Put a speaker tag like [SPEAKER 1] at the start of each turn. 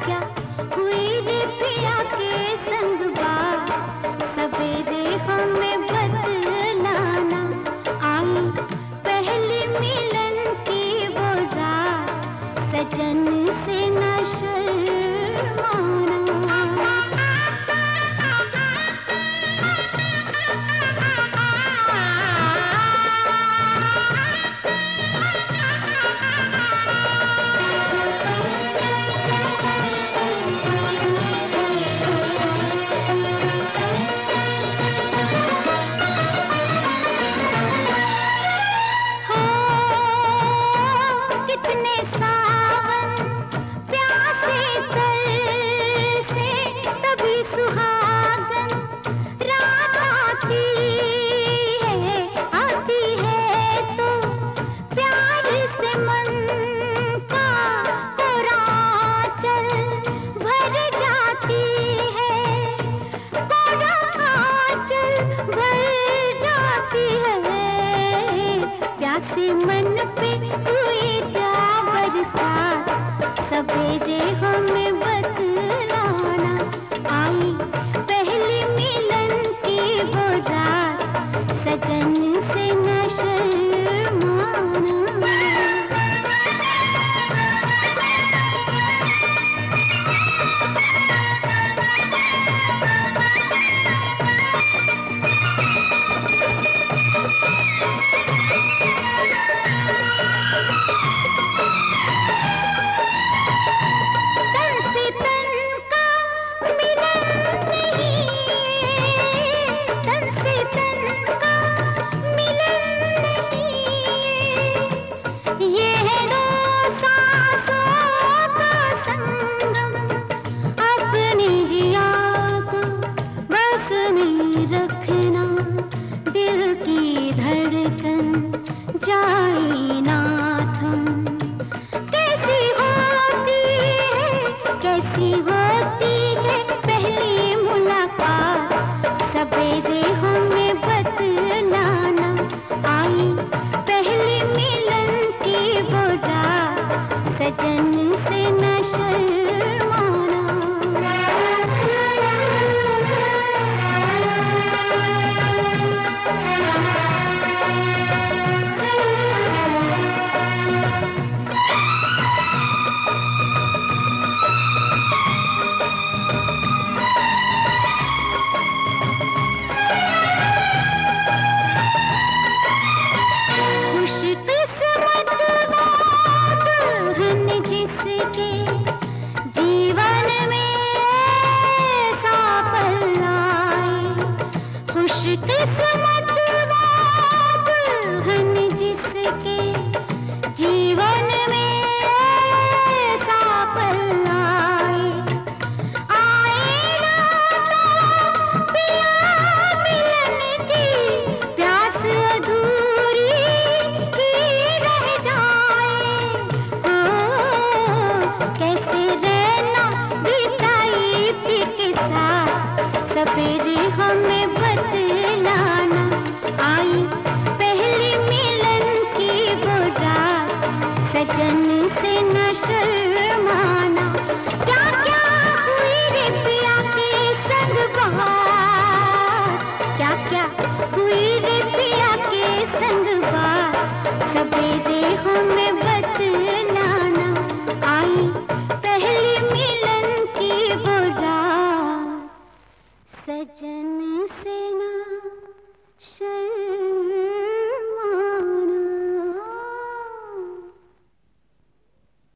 [SPEAKER 1] क्या हुई रे पिया के संग बात, सवेरे हमें बतलाना। आई पहली मिलन की वो रात, सजन से न शर्माना। कितने सावन प्यासे तरसे, तभी सुहागन रात आती है तो प्यार से मन का कोराचल भर जाती है, कोराचल भर जाती है। प्यासे मन पे हुई क्या बरसात, सवेरे हमें बतलाना। आई पहली मिलन की वो रात, सजन से न शर्माना। रखना दिल की धड़कन जाए ना थम। कैसी होती है पहली मुलाकात, सवेरे हमें बतलाना। आई पहली मिलन की वो रात, सजन से न शर्माना। जिसके जीवन में ऐसा पल आए, खुशकिस्मत दुल्हन जिसके जीवन में ऐसा पल आए। आए ना तो पिया मिलन की प्यास अधूरी ही रह जाए। कैसे रहना बिताई पी के साथ, सवेरे हमें बतलाना। आई पहली मिलन की वो रात, सजन से न शर्माना। क्या क्या हुई रे पिया के संग बात, क्या क्या हुई रे पिया के संग बात, सवेरे हमें बतलाना। आई पहली मिलन की वो रात, सजन से